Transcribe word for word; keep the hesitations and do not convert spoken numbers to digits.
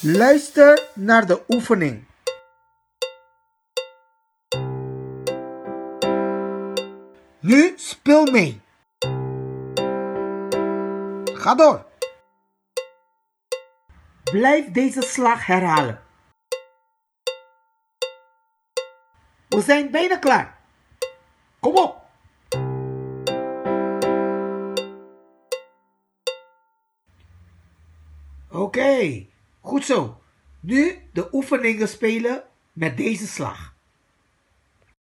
Luister naar de oefening. Nu speel mee. Ga door. Blijf deze slag herhalen. We zijn bijna klaar. Kom op. Oké, okay, goed zo. Nu de oefeningen spelen met deze slag.